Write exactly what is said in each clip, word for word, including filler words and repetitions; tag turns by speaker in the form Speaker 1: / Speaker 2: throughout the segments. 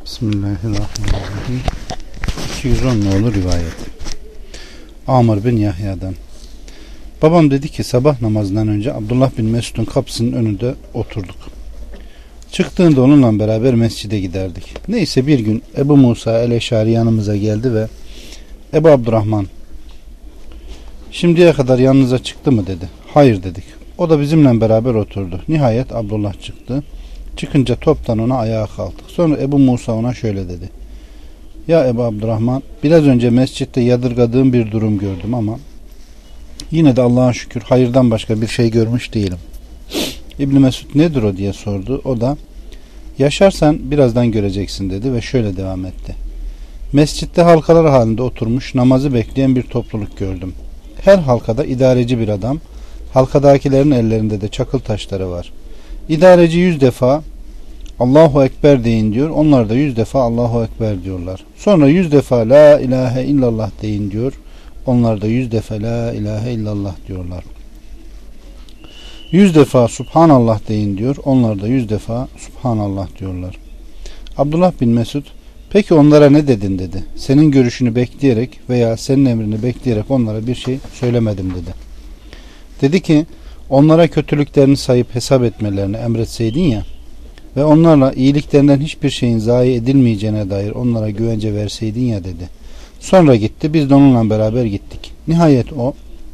Speaker 1: Bismillahirrahmanirrahim. iki yüz on nolu rivayet. Amr bin Yahya'dan. Babam dedi ki sabah namazından önce Abdullah bin Mesud'un kapısının önünde oturduk. Çıktığında onunla beraber mescide giderdik. Neyse bir gün Ebu Musa el-Eşari yanımıza geldi ve Ebu Abdurrahman, şimdiye kadar yanınıza çıktı mı dedi. Hayır dedik. O da bizimle beraber oturdu. Nihayet Abdullah çıktı. Çıkınca toptan ona ayağa kalktık. Sonra Ebu Musa ona şöyle dedi. Ya Ebu Abdurrahman, biraz önce mescitte yadırgadığım bir durum gördüm ama yine de Allah'a şükür hayırdan başka bir şey görmüş değilim. İbn Mesud nedir o diye sordu. O da yaşarsan birazdan göreceksin dedi ve şöyle devam etti. Mescitte halkalar halinde oturmuş namazı bekleyen bir topluluk gördüm. Her halkada idareci bir adam, halkadakilerin ellerinde de çakıl taşları var. İdareci yüz defa Allahu Ekber deyin diyor. Onlar da yüz defa Allahu Ekber diyorlar. Sonra yüz defa La ilahe illallah deyin diyor. Onlar da yüz defa La ilahe illallah diyorlar. Yüz defa Subhanallah deyin diyor. Onlar da yüz defa Subhanallah diyorlar. Abdullah bin Mesud, peki onlara ne dedin dedi. Senin görüşünü bekleyerek veya senin emrini bekleyerek onlara bir şey söylemedim dedi. Dedi ki onlara kötülüklerini sayıp hesap etmelerini emretseydin ya ve onlarla iyiliklerinden hiçbir şeyin zayi edilmeyeceğine dair onlara güvence verseydin ya dedi. Sonra gitti, biz de onunla beraber gittik. Nihayet o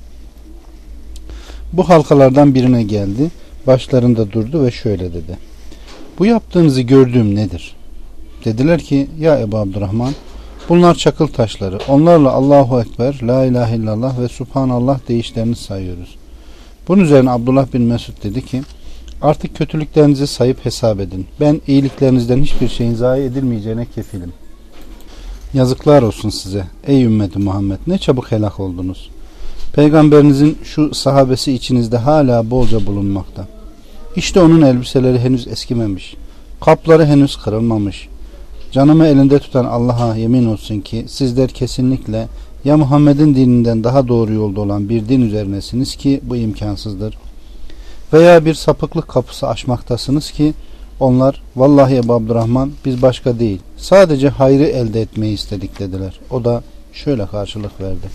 Speaker 1: bu halkalardan birine geldi, başlarında durdu ve şöyle dedi. Bu yaptığınızı gördüğüm nedir? Dediler ki ya Ebu Abdurrahman, bunlar çakıl taşları. Onlarla Allahu Ekber, La ilahe illallah ve Subhanallah deyişlerini sayıyoruz. Bunun üzerine Abdullah bin Mesud dedi ki artık kötülüklerinizi sayıp hesap edin. Ben iyiliklerinizden hiçbir şeyin zayi edilmeyeceğine kefilim. Yazıklar olsun size ey ümmeti Muhammed, ne çabuk helak oldunuz. Peygamberinizin şu sahabesi içinizde hala bolca bulunmakta. İşte onun elbiseleri henüz eskimemiş. Kapları henüz kırılmamış. Canımı elinde tutan Allah'a yemin olsun ki sizler kesinlikle ya Muhammed'in dininden daha doğru yolda olan bir din üzerinesiniz ki bu imkansızdır. Veya bir sapıklık kapısı açmaktasınız ki onlar vallahi Ebu Abdurrahman biz başka değil sadece hayrı elde etmeyi istedik dediler. O da şöyle karşılık verdi.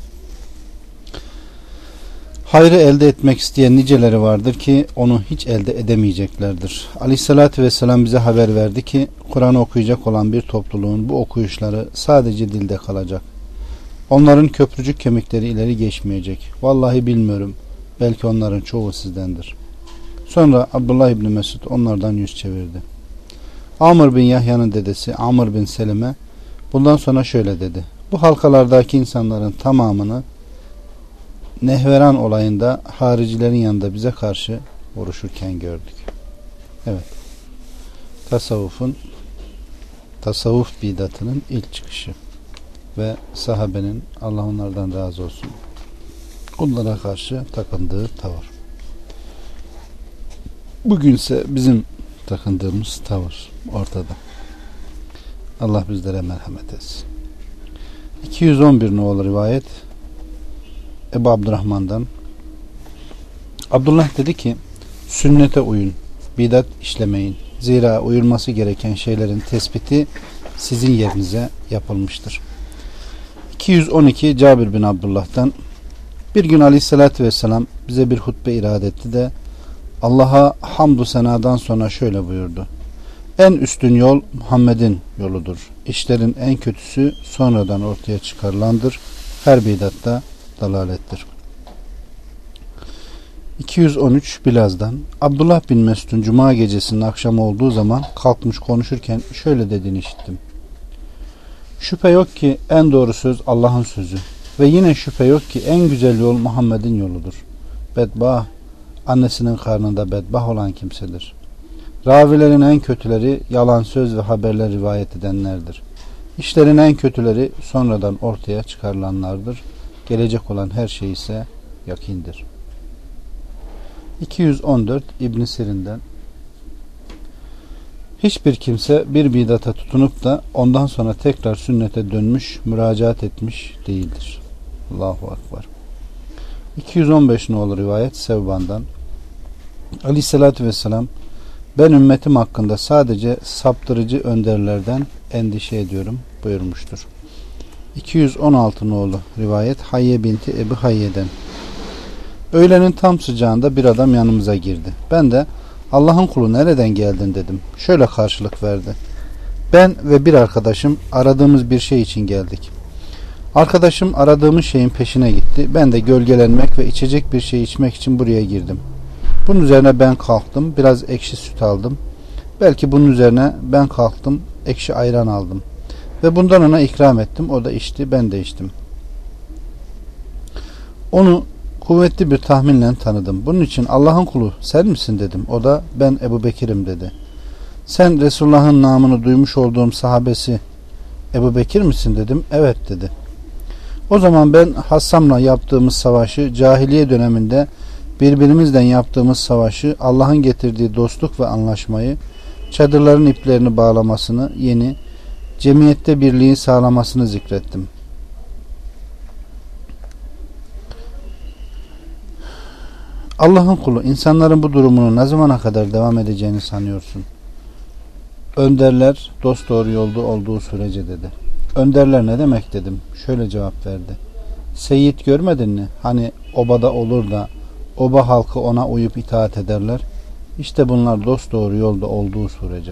Speaker 1: Hayrı elde etmek isteyen niceleri vardır ki onu hiç elde edemeyeceklerdir. Aleyhissalatü vesselam bize haber verdi ki Kur'an'ı okuyacak olan bir topluluğun bu okuyuşları sadece dilde kalacak. Onların köprücük kemikleri ileri geçmeyecek. Vallahi bilmiyorum. Belki onların çoğu sizdendir. Sonra Abdullah İbni Mesud onlardan yüz çevirdi. Amr bin Yahya'nın dedesi Amr bin Selime bundan sonra şöyle dedi. Bu halkalardaki insanların tamamını Nehveran olayında haricilerin yanında bize karşı vuruşurken gördük. Evet. Tasavvufun tasavvuf bidatının ilk çıkışı ve sahabenin Allah onlardan razı olsun onlara karşı takındığı tavır. Bugünse bizim takındığımız tavır ortada. Allah bizlere merhamet etsin. iki yüz on bir nolu rivayet Ebu Abdurrahman'dan. Abdullah dedi ki sünnete uyun, bidat işlemeyin. Zira uyulması gereken şeylerin tespiti sizin yerinize yapılmıştır. iki yüz on iki Cabir bin Abdullah'tan. Bir gün Aleyhisselatü Vesselam bize bir hutbe irade etti de Allah'a hamdü senadan sonra şöyle buyurdu. En üstün yol Muhammed'in yoludur. İşlerin en kötüsü sonradan ortaya çıkarılandır. Her bidatta dalalettir. iki yüz on üç Bilaz'dan. Abdullah bin Mesud'un cuma gecesinin akşamı olduğu zaman kalkmış konuşurken şöyle dediğini işittim. Şüphe yok ki en doğru söz Allah'ın sözü ve yine şüphe yok ki en güzel yol Muhammed'in yoludur. Bedbah, annesinin karnında bedbah olan kimsedir. Ravilerin en kötüleri yalan söz ve haberler rivayet edenlerdir. İşlerin en kötüleri sonradan ortaya çıkarılanlardır. Gelecek olan her şey ise yakindir. iki yüz on dört İbn Sirin'den. Hiçbir kimse bir bidata tutunup da ondan sonra tekrar sünnete dönmüş, müracaat etmiş değildir. Allahu Ekber. iki yüz on beş nolu rivayet Sevban'dan. Aleyhissalatü vesselam Ben ümmetim hakkında sadece saptırıcı önderlerden endişe ediyorum buyurmuştur. iki yüz on altı nolu rivayet Hayye binti Ebu Hayye'den. Öğlenin tam sıcağında bir adam yanımıza girdi. Ben de Allah'ın kulu nereden geldin dedim. Şöyle karşılık verdi. Ben ve bir arkadaşım aradığımız bir şey için geldik. Arkadaşım aradığımız şeyin peşine gitti. Ben de gölgelenmek ve içecek bir şey içmek için buraya girdim. Bunun üzerine ben kalktım. Biraz ekşi süt aldım. Belki bunun üzerine ben kalktım. Ekşi ayran aldım. Ve bundan ona ikram ettim. O da içti. Ben de içtim. Onu kuvvetli bir tahminle tanıdım. Bunun için Allah'ın kulu sen misin dedim. O da ben Ebu Bekir'im dedi. Sen Resulullah'ın namını duymuş olduğum sahabesi Ebu Bekir misin dedim. Evet dedi. O zaman ben Hassam'la yaptığımız savaşı, cahiliye döneminde birbirimizden yaptığımız savaşı, Allah'ın getirdiği dostluk ve anlaşmayı, çadırların iplerini bağlamasını, yeni cemiyette birliği sağlamasını zikrettim. Allah'ın kulu, insanların bu durumunu ne zamana kadar devam edeceğini sanıyorsun? Önderler dosdoğru yolda olduğu sürece dedi. Önderler ne demek dedim. Şöyle cevap verdi. Seyyid görmedin mi? Hani obada olur da oba halkı ona uyup itaat ederler. İşte bunlar dosdoğru yolda olduğu sürece.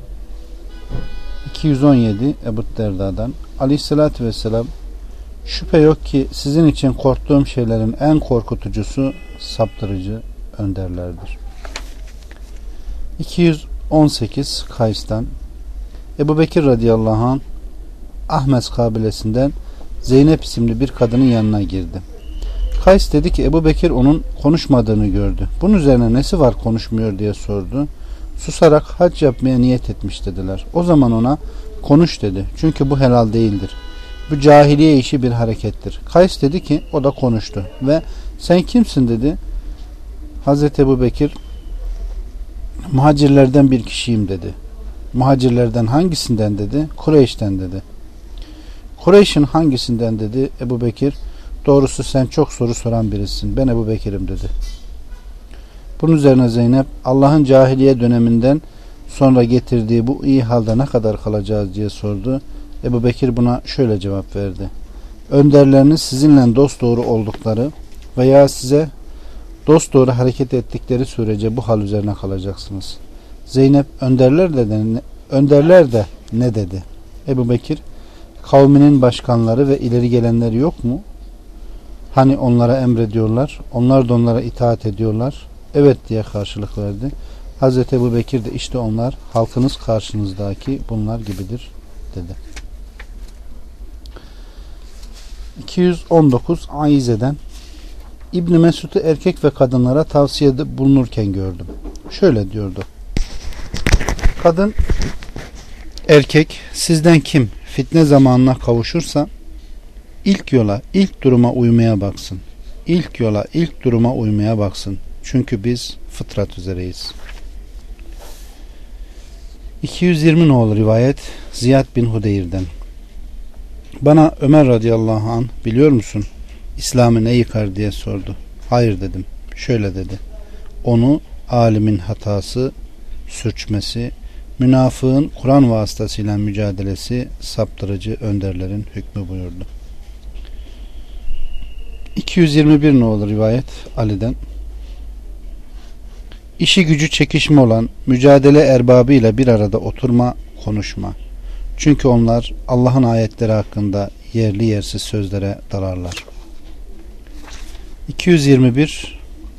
Speaker 1: iki yüz on yedi Ebu Derda'dan Aleyhisselatü Vesselam, şüphe yok ki sizin için korktuğum şeylerin en korkutucusu saptırıcı önderlerdir. iki yüz on sekiz Kays'tan Ebu Bekir radıyallahu anh Ahmes kabilesinden Zeynep isimli bir kadının yanına girdi. Kays dedi ki Ebu Bekir onun konuşmadığını gördü. Bunun üzerine nesi var konuşmuyor diye sordu. Susarak hac yapmaya niyet etmiş dediler. O zaman ona konuş dedi. Çünkü bu helal değildir. Bu cahiliye işi bir harekettir. Kays dedi ki o da konuştu ve sen kimsin dedi. Hazreti Ebu Bekir muhacirlerden bir kişiyim dedi. Muhacirlerden hangisinden dedi. Kureyş'ten dedi. Kureyş'in hangisinden dedi. Ebu Bekir, doğrusu sen çok soru soran birisin. Ben Ebu Bekir'im dedi. Bunun üzerine Zeynep, Allah'ın cahiliye döneminden sonra getirdiği bu iyi halde ne kadar kalacağız diye sordu. Ebu Bekir buna şöyle cevap verdi. Önderleriniz sizinle dosdoğru oldukları veya size dosdoğru hareket ettikleri sürece bu hal üzerine kalacaksınız. Zeynep, önderler de, de, önderler de ne dedi? Ebu Bekir, kavminin başkanları ve ileri gelenleri yok mu? Hani onlara emrediyorlar, onlar da onlara itaat ediyorlar. Evet diye karşılık verdi. Hazreti Ebu Bekir de işte onlar halkınız karşınızdaki bunlar gibidir dedi. iki yüz on dokuz Aize'den İbn Mesud'u erkek ve kadınlara tavsiyede bulunurken gördüm. Şöyle diyordu. Kadın, erkek sizden kim fitne zamanına kavuşursa ilk yola, ilk duruma uymaya baksın. İlk yola, ilk duruma uymaya baksın. Çünkü biz fıtrat üzereyiz. iki yüz yirmi nolu rivayet Ziyad bin Hudeyr'den. Bana Ömer radıyallahu anh biliyor musun? İslam'ı ne yıkar diye sordu. Hayır dedim. Şöyle dedi. Onu alimin hatası, sürçmesi, münafığın Kur'an vasıtasıyla mücadelesi, saptırıcı önderlerin hükmü buyurdu. iki yüz yirmi bir nolu rivayet Ali'den. İşi gücü çekişme olan mücadele erbabıyla bir arada oturma, konuşma. Çünkü onlar Allah'ın ayetleri hakkında yerli yersiz sözlere dalarlar. iki yüz yirmi bir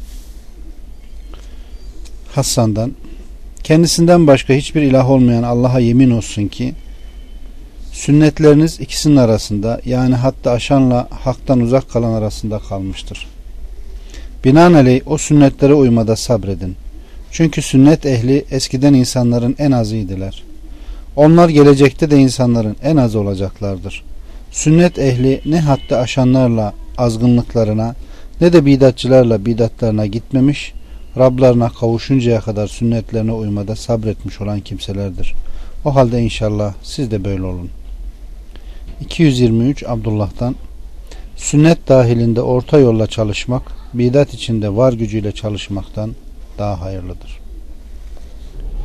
Speaker 1: Hasan'dan, kendisinden başka hiçbir ilah olmayan Allah'a yemin olsun ki sünnetleriniz ikisinin arasında, yani hatta aşanla haktan uzak kalan arasında kalmıştır. Binaenaleyh o sünnetlere uymada sabredin. Çünkü sünnet ehli eskiden insanların en azıydılar. Onlar gelecekte de insanların en azı olacaklardır. Sünnet ehli ne hatta aşanlarla azgınlıklarına ne de bidatçılarla bidatlarına gitmemiş, Rablarına kavuşuncaya kadar sünnetlerine uymada sabretmiş olan kimselerdir. O halde inşallah siz de böyle olun. iki yüz yirmi üç Abdullah'tan, sünnet dahilinde orta yolla çalışmak, bidat içinde var gücüyle çalışmaktan daha hayırlıdır.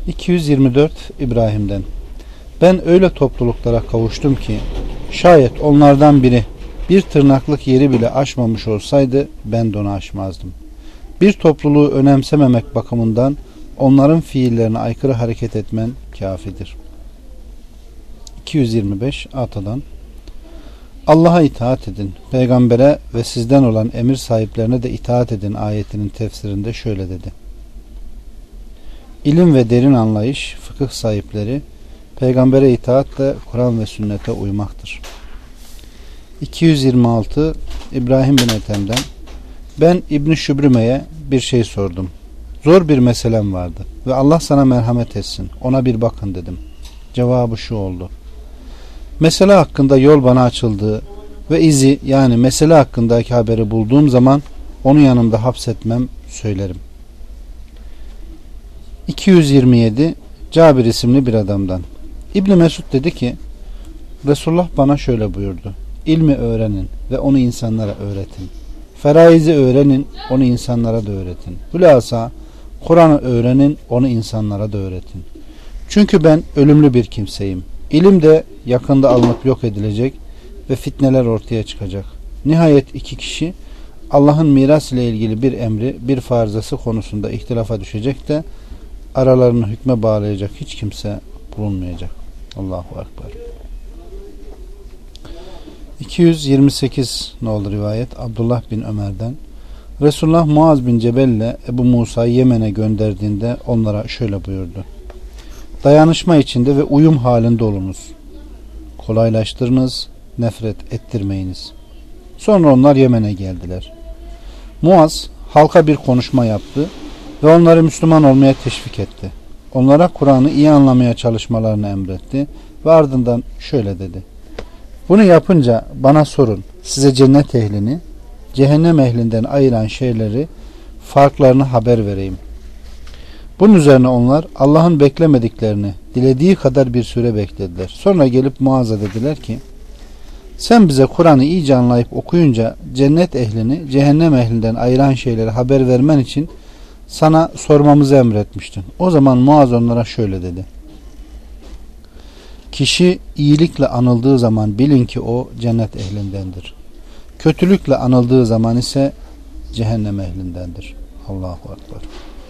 Speaker 1: iki yüz yirmi dört İbrahim'den. Ben öyle topluluklara kavuştum ki şayet onlardan biri bir tırnaklık yeri bile aşmamış olsaydı ben de onu aşmazdım. Bir topluluğu önemsememek bakımından onların fiillerine aykırı hareket etmen kafidir. iki yüz yirmi beş Ata'dan. Allah'a itaat edin, peygambere ve sizden olan emir sahiplerine de itaat edin ayetinin tefsirinde şöyle dedi. İlim ve derin anlayış, fıkıh sahipleri, peygambere itaat de Kur'an ve sünnete uymaktır. iki yüz yirmi altı İbrahim bin Ethem'den. Ben İbn-i Şübrüme'ye bir şey sordum. Zor bir meselem vardı ve Allah sana merhamet etsin, ona bir bakın dedim. Cevabı şu oldu. Mesele hakkında yol bana açıldığı ve izi, yani mesele hakkındaki haberi bulduğum zaman onu yanımda hapsetmem, söylerim. iki yüz yirmi yedi Cabir isimli bir adamdan. İbn Mesud dedi ki Resulullah bana şöyle buyurdu. İlmi öğrenin ve onu insanlara öğretin. Feraizi öğrenin, onu insanlara da öğretin. Hülasa Kur'an'ı öğrenin, onu insanlara da öğretin. Çünkü ben ölümlü bir kimseyim. İlim de yakında alınıp yok edilecek ve fitneler ortaya çıkacak. Nihayet iki kişi Allah'ın miras ile ilgili bir emri, bir farzası konusunda ihtilafa düşecek de aralarını hükme bağlayacak hiç kimse bulunmayacak. Allahu Ekber. iki yüz yirmi sekiz nolu rivayet Abdullah bin Ömer'den. Resulullah Muaz bin Cebel ile Ebu Musa'yı Yemen'e gönderdiğinde onlara şöyle buyurdu. Dayanışma içinde ve uyum halinde olunuz. Kolaylaştırınız, nefret ettirmeyiniz. Sonra onlar Yemen'e geldiler. Muaz halka bir konuşma yaptı ve onları Müslüman olmaya teşvik etti. Onlara Kur'an'ı iyi anlamaya çalışmalarını emretti ve ardından şöyle dedi. Bunu yapınca bana sorun, size cennet ehlini, cehennem ehlinden ayıran şeyleri, farklarını haber vereyim. Bunun üzerine onlar Allah'ın beklemediklerini dilediği kadar bir süre beklediler. Sonra gelip Muaz'a dediler ki sen bize Kur'an'ı iyice anlayıp okuyunca cennet ehlini cehennem ehlinden ayıran şeyleri haber vermen için sana sormamızı emretmiştin. O zaman Muaz onlara şöyle dedi. Kişi iyilikle anıldığı zaman bilin ki o cennet ehlindendir. Kötülükle anıldığı zaman ise cehennem ehlindendir. Allahu Ekber.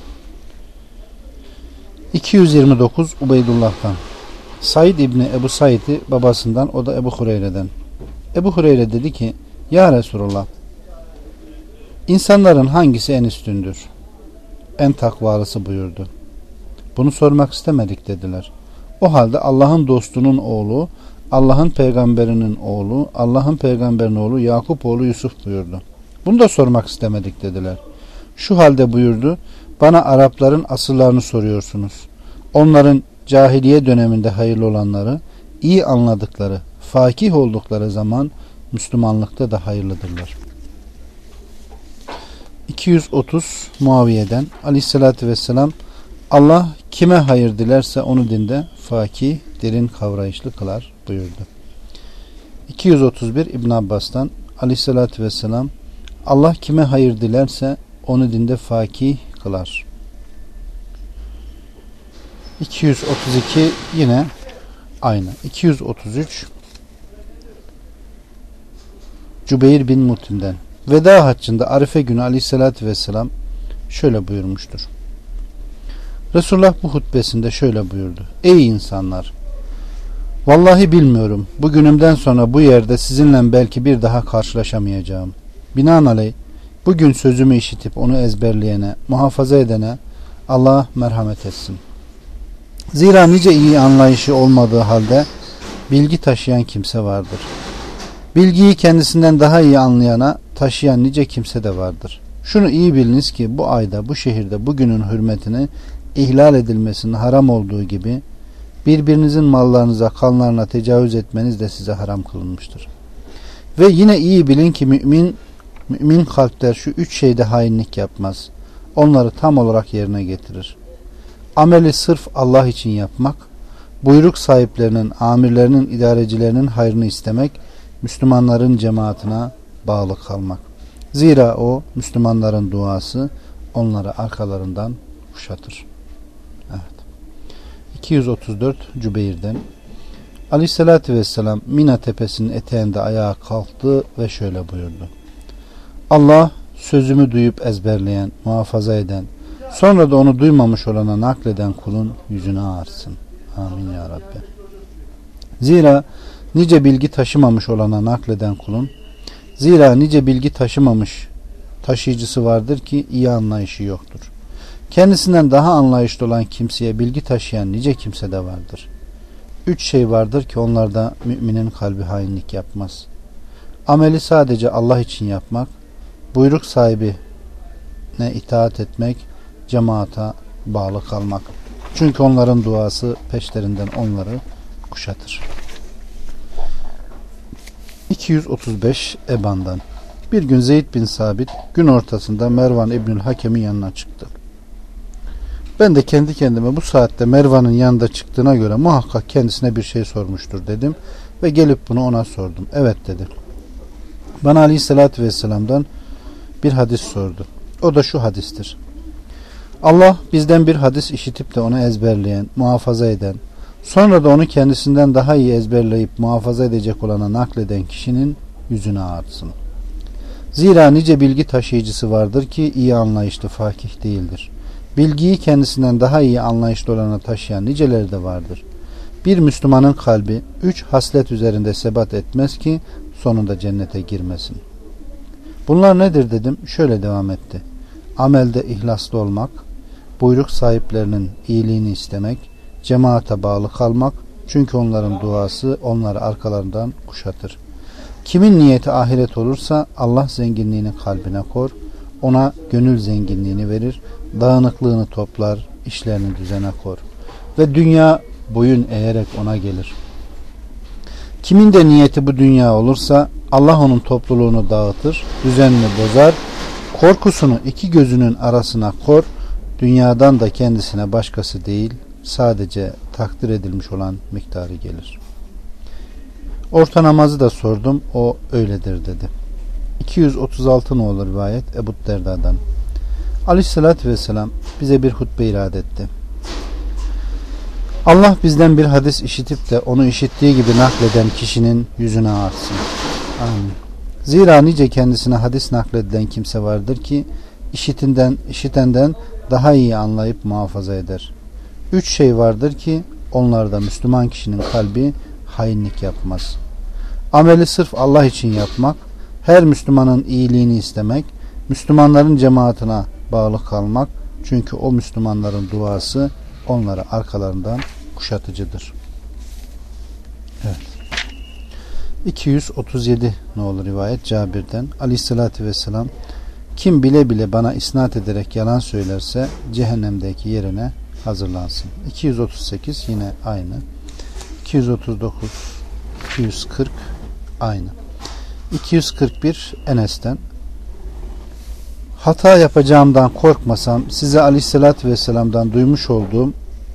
Speaker 1: iki yüz yirmi dokuz Ubeydullah'tan. Said İbni Ebu Said'i babasından, o da Ebu Hureyre'den. Ebu Hureyre dedi ki ya Resulullah, insanların hangisi en üstündür? En takvalısı buyurdu. Bunu sormak istemedik dediler. O halde Allah'ın dostunun oğlu, Allah'ın peygamberinin oğlu, Allah'ın peygamberinin oğlu Yakup oğlu Yusuf buyurdu. Bunu da sormak istemedik dediler. Şu halde buyurdu, bana Arapların asıllarını soruyorsunuz. Onların cahiliye döneminde hayırlı olanları, iyi anladıkları, fakih oldukları zaman Müslümanlıkta da hayırlıdırlar. iki yüz otuz Muaviye'den Aleyhisselatü Vesselam Allah kime hayır dilerse onu dinde fakih, derin kavrayışlı kılar buyurdu. iki yüz otuz bir İbn Abbas'tan Aleyhisselatü Vesselam Allah kime hayır dilerse onu dinde fakih kılar. iki yüz otuz iki yine aynı. iki yüz otuz üç Cübeyr bin Mut'im'den. Veda haccında Arife günü Aleyhisselatü Vesselam şöyle buyurmuştur. Resulullah bu hutbesinde şöyle buyurdu. Ey insanlar! Vallahi bilmiyorum. Bugünümden sonra bu yerde sizinle belki bir daha karşılaşamayacağım. Binaenaleyh bugün sözümü işitip onu ezberleyene, muhafaza edene Allah merhamet etsin. Zira nice iyi anlayışı olmadığı halde bilgi taşıyan kimse vardır. Bilgiyi kendisinden daha iyi anlayana taşıyan nice kimse de vardır. Şunu iyi biliniz ki bu ayda, bu şehirde bugünün hürmetini ihlal edilmesinin haram olduğu gibi birbirinizin mallarınıza, kanlarına tecavüz etmeniz de size haram kılınmıştır. Ve yine iyi bilin ki mümin mümin kalpler şu üç şeyde hainlik yapmaz. Onları tam olarak yerine getirir. Ameli sırf Allah için yapmak, buyruk sahiplerinin, amirlerinin, idarecilerinin hayrını istemek, Müslümanların cemaatine bağlı kalmak. Zira o Müslümanların duası onları arkalarından kuşatır. Evet. iki yüz otuz dört Cübeyr'den. Aleyhissalatü vesselam Mina tepesinin eteğinde ayağa kalktı ve şöyle buyurdu: Allah sözümü duyup ezberleyen, muhafaza eden, sonra da onu duymamış olana nakleden kulun yüzünü ağarsın. Amin ya Rabbi. Zira nice bilgi taşımamış olana nakleden kulun, zira nice bilgi taşımamış taşıyıcısı vardır ki iyi anlayışı yoktur. Kendisinden daha anlayışlı olan kimseye bilgi taşıyan nice kimse de vardır. Üç şey vardır ki onlarda müminin kalbi hainlik yapmaz. Ameli sadece Allah için yapmak, buyruk sahibine itaat etmek, cemaata bağlı kalmak. Çünkü onların duası peşlerinden onları kuşatır. iki yüz otuz beş Eban'dan. Bir gün Zeyd bin Sabit gün ortasında Mervan İbnül Hakem'in yanına çıktı. Ben de kendi kendime bu saatte Mervan'ın yanında çıktığına göre muhakkak kendisine bir şey sormuştur dedim ve gelip bunu ona sordum. Evet dedi. Bana Aleyhisselatü Vesselam'dan bir hadis sordu. O da şu hadistir: Allah bizden bir hadis işitip de onu ezberleyen, muhafaza eden, sonra da onu kendisinden daha iyi ezberleyip muhafaza edecek olana nakleden kişinin yüzünü ağartsın. Zira nice bilgi taşıyıcısı vardır ki iyi anlayışlı, fakih değildir. Bilgiyi kendisinden daha iyi anlayışlı olana taşıyan niceleri de vardır. Bir Müslümanın kalbi üç haslet üzerinde sebat etmez ki sonunda cennete girmesin. Bunlar nedir dedim. Şöyle devam etti: amelde ihlaslı olmak, buyruk sahiplerinin iyiliğini istemek, cemaate bağlı kalmak, çünkü onların duası onları arkalarından kuşatır. Kimin niyeti ahiret olursa Allah zenginliğini kalbine kor, ona gönül zenginliğini verir, dağınıklığını toplar, işlerini düzene kor ve dünya boyun eğerek ona gelir. Kimin de niyeti bu dünya olursa Allah onun topluluğunu dağıtır, düzenini bozar, korkusunu iki gözünün arasına kor, dünyadan da kendisine başkası değil, sadece takdir edilmiş olan miktarı gelir. Orta namazı da sordum, o öyledir dedi. iki yüz otuz altı nolu rivayet Ebu Derda'dan. Aleyhissalatü vesselam bize bir hutbe irad etti. Allah bizden bir hadis işitip de onu işittiği gibi nakleden kişinin yüzüne ağarsın. Amin. Zira nice kendisine hadis nakledilen kimse vardır ki işitinden, işitenden daha iyi anlayıp muhafaza eder. Üç şey vardır ki onlarda Müslüman kişinin kalbi hainlik yapmaz. Ameli sırf Allah için yapmak, her Müslümanın iyiliğini istemek, Müslümanların cemaatine bağlı kalmak, çünkü o Müslümanların duası onları arkalarından kuşatıcıdır. Evet. iki yüz otuz yedi nolu rivayet Cabir'den. Aleyhissalatü vesselam kim bile bile bana isnat ederek yalan söylerse cehennemdeki yerine hazırlansın. iki yüz otuz sekiz yine aynı. iki yüz otuz dokuz, iki yüz kırk aynı. iki yüz kırk bir Enes'ten. Hata yapacağımdan korkmasam size Aleyhisselatü Vesselam'dan duymuş olduğum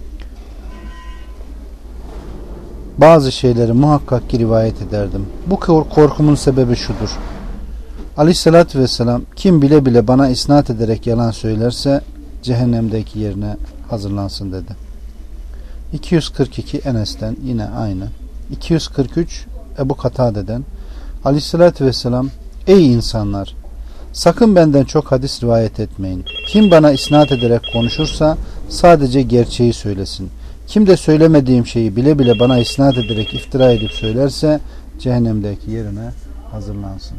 Speaker 1: bazı şeyleri muhakkak ki rivayet ederdim. Bu korkumun sebebi şudur: Aleyhisselatü Vesselam kim bile bile bana isnat ederek yalan söylerse cehennemdeki yerine hazırlansın dedi. iki yüz kırk iki Enes'ten yine aynı. iki yüz kırk üç Ebu Katade'den. Aleyhisselatü Vesselam ey insanlar, sakın benden çok hadis rivayet etmeyin. Kim bana isnat ederek konuşursa sadece gerçeği söylesin. Kim de söylemediğim şeyi bile bile bana isnat ederek iftira edip söylerse cehennemdeki yerine hazırlansın.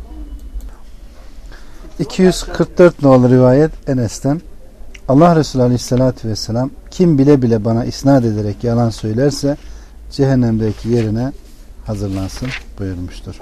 Speaker 1: iki yüz kırk dört nolu rivayet Enes'ten. Allah Resulü Aleyhisselatü Vesselam kim bile bile bana isnat ederek yalan söylerse cehennemdeki yerine hazırlansın buyurmuştur.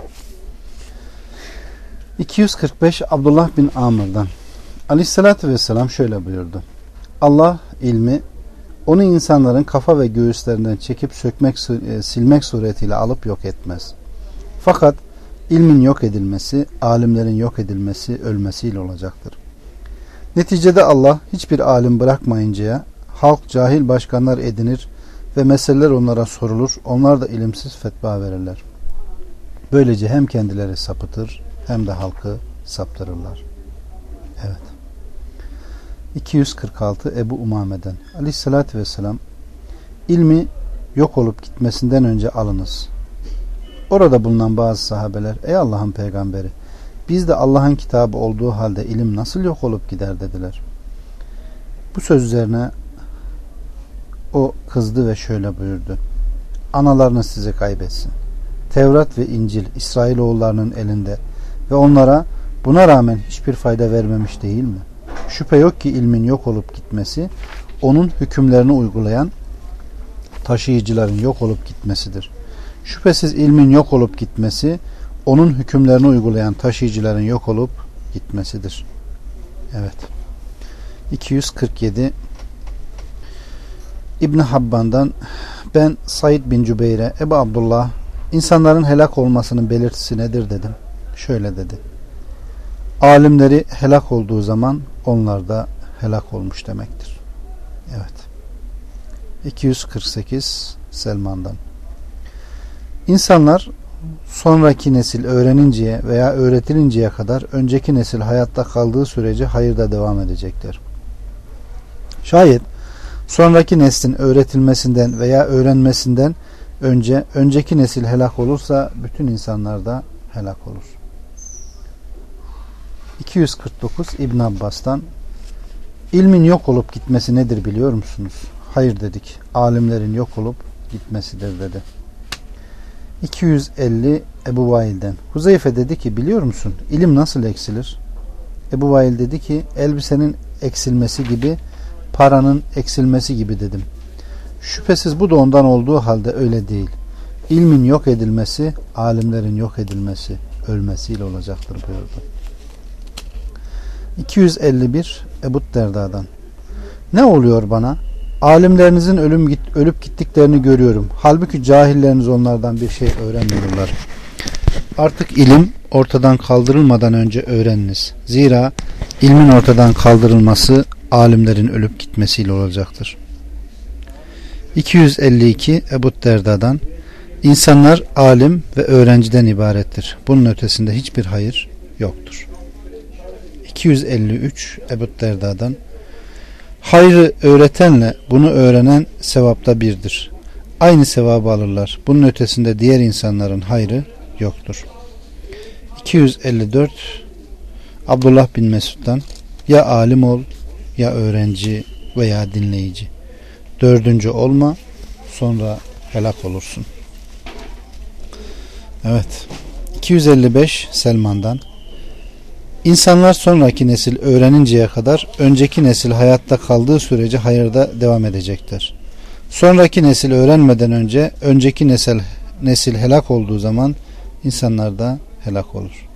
Speaker 1: iki yüz kırk beş Abdullah bin Amr'dan. Aleyhissalatü vesselam şöyle buyurdu: Allah ilmi onu insanların kafa ve göğüslerinden çekip sökmek, silmek suretiyle alıp yok etmez. Fakat ilmin yok edilmesi, alimlerin yok edilmesi, ölmesiyle olacaktır. Neticede Allah hiçbir alim bırakmayıncaya halk cahil başkanlar edinir ve meseleler onlara sorulur. Onlar da ilimsiz fetva verirler. Böylece hem kendileri sapıtır hem de halkı saptırırlar. Evet. iki yüz kırk altı Ebu Umame'den. Aleyhissalatü vesselam ilmi yok olup gitmesinden önce alınız. Orada bulunan bazı sahabeler, ey Allah'ın peygamberi, biz de Allah'ın kitabı olduğu halde ilim nasıl yok olup gider dediler. Bu söz üzerine o kızdı ve şöyle buyurdu: analarınız sizi kaybetsin. Tevrat ve İncil İsrailoğullarının elinde ve onlara buna rağmen hiçbir fayda vermemiş değil mi? Şüphe yok ki ilmin yok olup gitmesi, onun hükümlerini uygulayan taşıyıcıların yok olup gitmesidir. Şüphesiz ilmin yok olup gitmesi, onun hükümlerini uygulayan taşıyıcıların yok olup gitmesidir. Evet. iki yüz kırk yedi İbn Habban'dan, ben Said bin Cübeyr'e, Ebu Abdullah, insanların helak olmasının belirtisi nedir dedim. Şöyle dedi: alimleri helak olduğu zaman onlar da helak olmuş demektir. Evet. iki yüz kırk sekiz Selman'dan, İnsanlar sonraki nesil öğreninceye veya öğretilinceye kadar önceki nesil hayatta kaldığı sürece hayırda devam edecekler. Şayet sonraki neslin öğretilmesinden veya öğrenmesinden önce önceki nesil helak olursa bütün insanlar da helak olur. iki yüz kırk dokuz İbn Abbas'tan, ilmin yok olup gitmesi nedir biliyor musunuz? Hayır dedik. Alimlerin yok olup gitmesidir dedi. iki yüz elli Ebu Vail'den, Huzeyfe dedi ki, biliyor musun ilim nasıl eksilir? Ebu Vail dedi ki, elbisenin eksilmesi gibi, paranın eksilmesi gibi dedim. Şüphesiz bu da ondan olduğu halde öyle değil. İlmin yok edilmesi, alimlerin yok edilmesi, ölmesiyle olacaktır buyurdu. iki yüz elli bir Ebu Derda'dan, ne oluyor bana? Alimlerinizin ölüm git, ölüp gittiklerini görüyorum. Halbuki cahilleriniz onlardan bir şey öğrenmiyorlar. Artık ilim ortadan kaldırılmadan önce öğreniniz. Zira ilmin ortadan kaldırılması alimlerin ölüp gitmesiyle olacaktır. iki yüz elli iki Ebu Derda'dan, insanlar alim ve öğrenciden ibarettir. Bunun ötesinde hiçbir hayır yoktur. iki yüz elli üç Ebu Derda'dan, hayrı öğretenle bunu öğrenen sevapta birdir. Aynı sevabı alırlar. Bunun ötesinde diğer insanların hayrı yoktur. iki yüz elli dört Abdullah bin Mesud'dan, ya alim ol, ya öğrenci veya dinleyici. Dördüncü olma, sonra helak olursun. Evet. iki yüz elli beş Selman'dan, İnsanlar sonraki nesil öğreninceye kadar önceki nesil hayatta kaldığı sürece hayırda devam edecektir. Sonraki nesil öğrenmeden önce önceki nesil, nesil helak olduğu zaman insanlar da helak olur.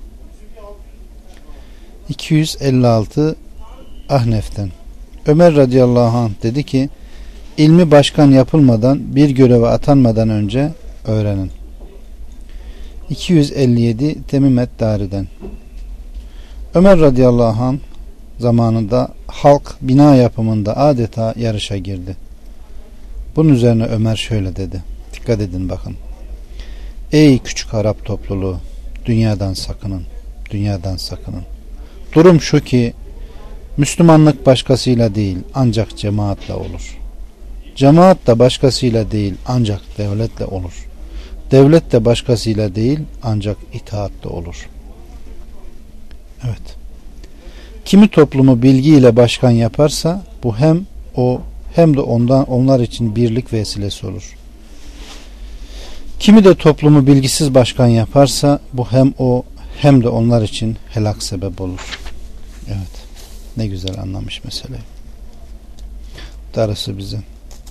Speaker 1: iki yüz elli altı Ahnef'ten, Ömer radıyallahu anh dedi ki, ilmi başkan yapılmadan, bir göreve atanmadan önce öğrenin. iki yüz elli yedi Temim et-Dari'den, Ömer radıyallahu anh zamanında halk bina yapımında adeta yarışa girdi. Bunun üzerine Ömer şöyle dedi. Dikkat edin bakın. Ey küçük Arap topluluğu, dünyadan sakının, dünyadan sakının. Durum şu ki, Müslümanlık başkasıyla değil ancak cemaatle olur. Cemaat da başkasıyla değil ancak devletle olur. Devlet de başkasıyla değil ancak itaatle olur. Evet. Kimi toplumu bilgiyle başkan yaparsa bu hem o hem de ondan onlar için birlik vesilesi olur. Kimi de toplumu bilgisiz başkan yaparsa bu hem o hem de onlar için helak sebep olur. Evet. Ne güzel anlamış meseleyi. Darısı bize.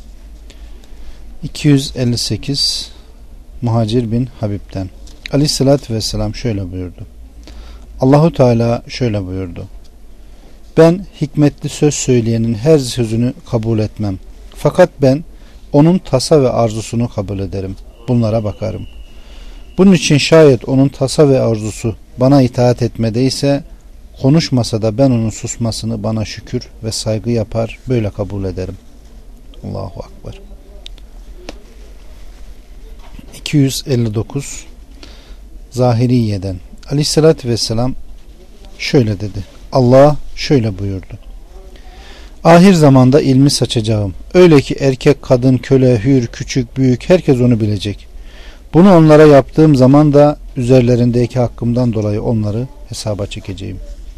Speaker 1: iki yüz elli sekiz Muhacir bin Habib'den, Aleyhisselatü Vesselam şöyle buyurdu. Allahu Teala şöyle buyurdu. Ben hikmetli söz söyleyenin her sözünü kabul etmem. Fakat ben onun tasa ve arzusunu kabul ederim. Bunlara bakarım. Bunun için şayet onun tasa ve arzusu bana itaat etmedeyse, konuşmasa da ben onun susmasını bana şükür ve saygı yapar, böyle kabul ederim. Allahu Akbar. iki yüz elli dokuz Zahiriye'den, Aleyhisselatü Vesselam şöyle dedi. Allah şöyle buyurdu. Ahir zamanda ilmi saçacağım. Öyle ki erkek, kadın, köle, hür, küçük, büyük herkes onu bilecek. Bunu onlara yaptığım zaman da üzerlerindeki hakkımdan dolayı onları hesaba çekeceğim.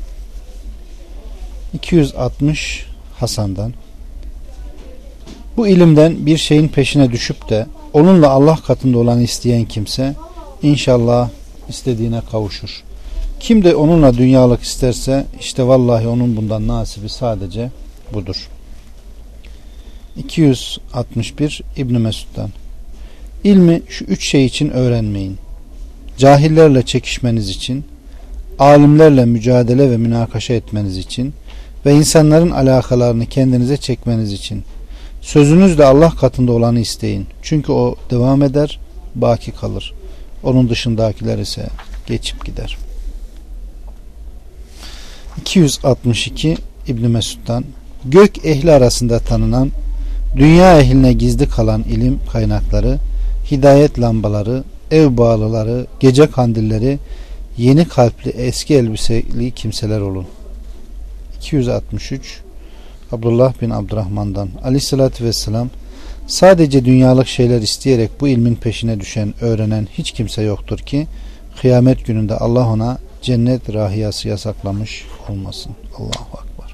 Speaker 1: iki yüz altmış Hasan'dan. Bu ilimden bir şeyin peşine düşüp de onunla Allah katında olanı isteyen kimse inşallah istediğine kavuşur. Kim de onunla dünyalık isterse işte vallahi onun bundan nasibi sadece budur. iki yüz altmış bir İbn Mesud'dan. İlmi şu üç şey için öğrenmeyin. Cahillerle çekişmeniz için, alimlerle mücadele ve münakaşa etmeniz için ve insanların alakalarını kendinize çekmeniz için. Sözünüzle Allah katında olanı isteyin. Çünkü o devam eder, baki kalır. Onun dışındakiler ise geçip gider. iki yüz altmış iki İbn Mesud'dan. Gök ehli arasında tanınan, dünya ehline gizli kalan ilim kaynakları, hidayet lambaları, ev bağlıları, gece kandilleri, yeni kalpli, eski elbiseli kimseler olun. iki yüz altmış üç Abdullah bin Abdurrahman'dan. Aleyhissalatü vesselam, sadece dünyalık şeyler isteyerek bu ilmin peşine düşen, öğrenen hiç kimse yoktur ki kıyamet gününde Allah ona cennet rahiyası yasaklamış olmasın. Allahu Akbar.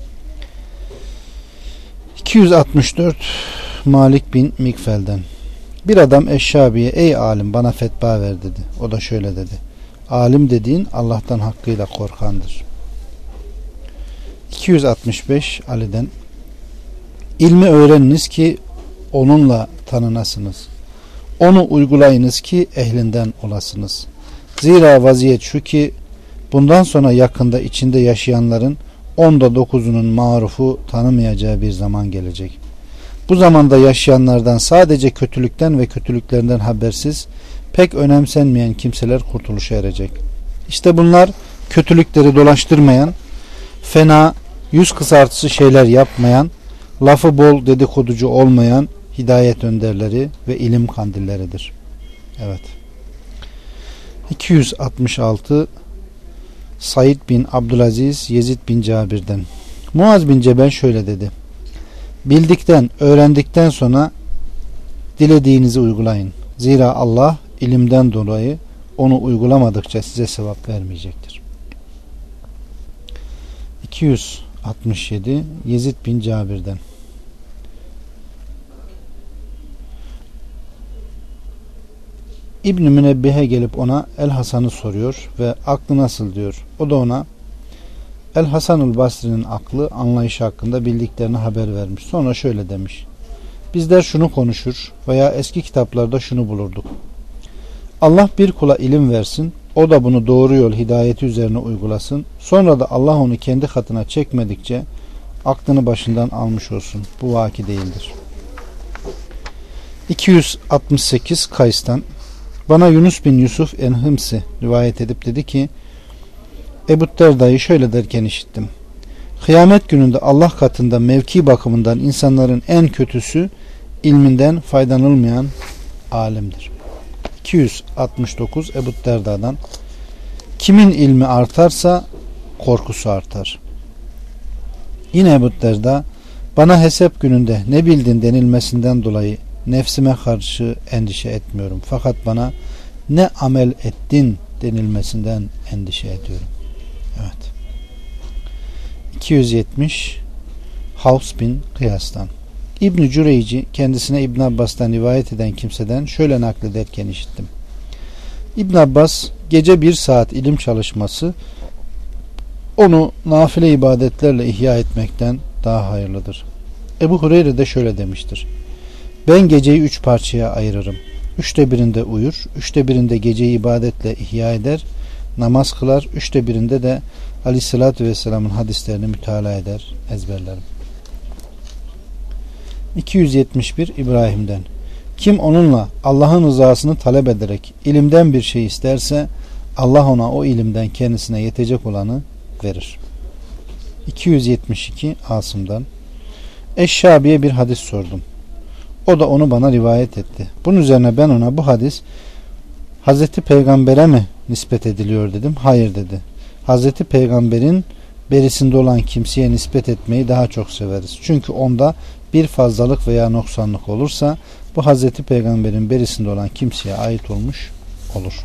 Speaker 1: iki yüz altmış dört Malik bin Mikfel'den. Bir adam Eşşabi'ye, ey alim bana fetva ver dedi. O da şöyle dedi. Alim dediğin Allah'tan hakkıyla korkandır. iki yüz altmış beş Ali'den. İlmi öğreniniz ki onunla tanınasınız. Onu uygulayınız ki ehlinden olasınız. Zira vaziyet şu ki bundan sonra yakında içinde yaşayanların onda dokuzunun marufu tanımayacağı bir zaman gelecek. Bu zamanda yaşayanlardan sadece kötülükten ve kötülüklerinden habersiz, pek önemsenmeyen kimseler kurtuluşa erecek. İşte bunlar kötülükleri dolaştırmayan, fena, yüz kısartısı şeyler yapmayan, lafı bol dedikoducu olmayan hidayet önderleri ve ilim kandilleridir. Evet. iki yüz altmış altı Said bin Abdülaziz Yezid bin Cabir'den. Muaz bin Cebel şöyle dedi. Bildikten, öğrendikten sonra dilediğinizi uygulayın. Zira Allah ilimden dolayı onu uygulamadıkça size sevap vermeyecektir. iki yüz altmış yedi Yezid bin Cabir'den. İbn-i Münebbihe gelip ona El Hasan'ı soruyor ve aklı nasıl diyor. O da ona El Hasanul Basri'nin aklı, anlayışı hakkında bildiklerini haber vermiş. Sonra şöyle demiş. Bizler şunu konuşur veya eski kitaplarda şunu bulurduk. Allah bir kula ilim versin, o da bunu doğru yol hidayeti üzerine uygulasın. Sonra da Allah onu kendi katına çekmedikçe aklını başından almış olsun. Bu vaki değildir. iki yüz altmış sekiz Kays'tan. Bana Yunus bin Yusuf en-Hımsi rivayet edip dedi ki Ebu Derda'yı şöyle derken işittim. Kıyamet gününde Allah katında mevki bakımından insanların en kötüsü ilminden faydalanılmayan alimdir. iki yüz altmış dokuz Ebu Derda'dan. Kimin ilmi artarsa korkusu artar. Yine Ebu Derda, bana hesap gününde ne bildin denilmesinden dolayı nefsime karşı endişe etmiyorum. Fakat bana ne amel ettin denilmesinden endişe ediyorum. Evet. iki yüz yetmiş Havs bin Kıyas'tan. İbn-i Cüreyci kendisine İbn Abbas'tan rivayet eden kimseden şöyle naklederken işittim. İbn Abbas, gece bir saat ilim çalışması onu nafile ibadetlerle ihya etmekten daha hayırlıdır. Ebu Hureyre de şöyle demiştir. Ben geceyi üç parçaya ayırırım. Üçte birinde uyur, üçte birinde geceyi ibadetle ihya eder, namaz kılar, üçte birinde de Aleyhisselatü Vesselam'ın hadislerini mütalaa eder, ezberlerim. iki yüz yetmiş bir İbrahim'den. Kim onunla Allah'ın rızasını talep ederek ilimden bir şey isterse Allah ona o ilimden kendisine yetecek olanı verir. iki yüz yetmiş iki Asım'dan. Eşşabi'ye bir hadis sordum. O da onu bana rivayet etti. Bunun üzerine ben ona bu hadis Hazreti Peygamber'e mi nispet ediliyor dedim. Hayır dedi. Hazreti Peygamber'in berisinde olan kimseye nispet etmeyi daha çok severiz. Çünkü onda bir fazlalık veya noksanlık olursa bu Hazreti Peygamber'in berisinde olan kimseye ait olmuş olur.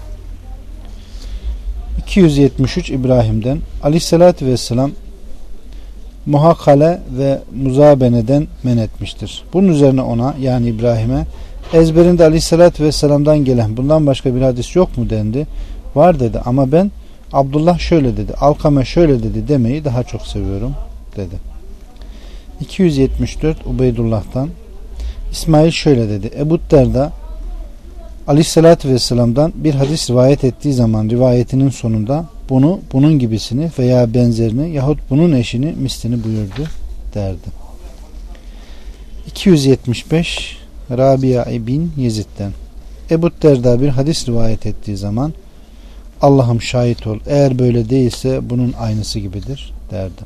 Speaker 1: iki yüz yetmiş üç İbrahim'den Aleyhisselatü Vesselam muhakkale ve muzabeneden men etmiştir. Bunun üzerine ona, yani İbrahim'e, ezberinde Aleyhisselatü Vesselam'dan gelen bundan başka bir hadis yok mu dendi. Var dedi, ama ben Abdullah şöyle dedi, Alkame şöyle dedi demeyi daha çok seviyorum dedi. iki yüz yetmiş dört Ubeydullah'tan İsmail şöyle dedi. Ebu Derda Aleyhisselatü Vesselam'dan bir hadis rivayet ettiği zaman rivayetinin sonunda bunu, bunun gibisini veya benzerini yahut bunun eşini, mislini buyurdu derdi. iki yüz yetmiş beş Rabia bin Yezid'den Ebu Derda bir hadis rivayet ettiği zaman Allah'ım şahit ol, eğer böyle değilse bunun aynısı gibidir derdi.